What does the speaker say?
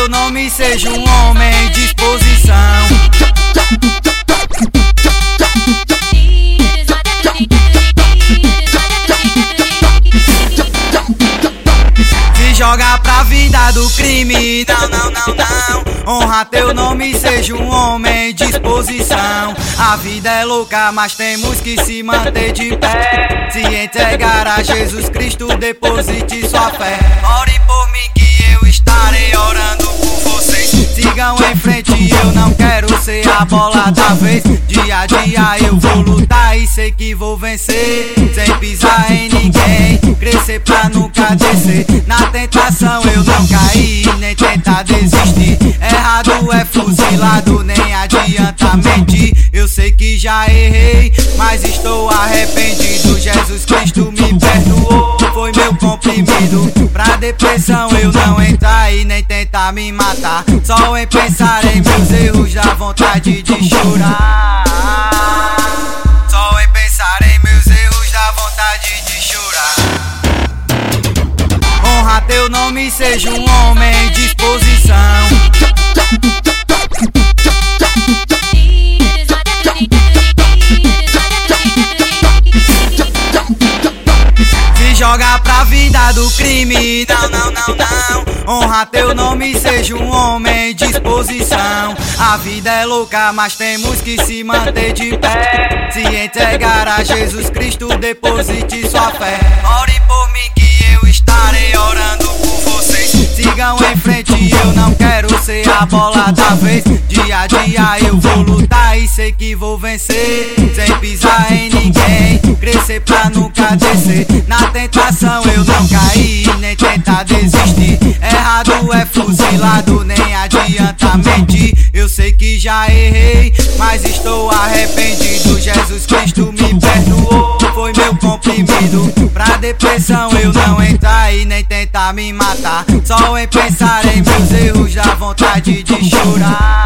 teu nome, seja um homem de disposição. Joga pra vida do crime, não. Honra teu nome, seja um homem de disposição. A vida é louca, mas temos que se manter de pé. Se entregar a Jesus Cristo, deposite sua fé. Ore por mim que eu estarei orando por vocês. Sigam em frente, eu não quero ser a bola da vez. Dia a dia eu vou lutar e sei que vou vencer. Sem pisar em ninguém, crescer pra nunca descer. Na tentação eu não caí, nem tentar desistir. Errado é fuzilado, nem adianta mentir. Eu sei que já errei, mas estou arrependido. Jesus Cristo me perdoou, foi meu comprimido. Pra depressão eu não entrar e nem tentar me matar. Só em pensar em meus erros dá vontade de chorar. Só em pensar em meus erros dá vontade de chorar. Honra teu nome, seja um homem de disposição. Joga pra vida do crime, não. Honra teu nome, seja um homem de disposição. A vida é louca, mas temos que se manter de pé. Se entregar a Jesus Cristo, deposite sua fé. Ore por mim que eu estarei orando por vocês. Sigam em frente, eu não quero ser a bola da vez. Dia a dia eu vou lutar e sei que vou vencer. Sem pisar em ninguém, crescer pra nunca descer. Na tentação eu não caí, nem tentar desistir. Errado é fuzilado, nem adianta mentir. Eu sei que já errei, mas estou arrependido. Jesus Cristo me perdoou, foi meu comprimido. Pra depressão eu não entrar e nem tentar me matar. Só em pensar em meus erros dá vontade de chorar.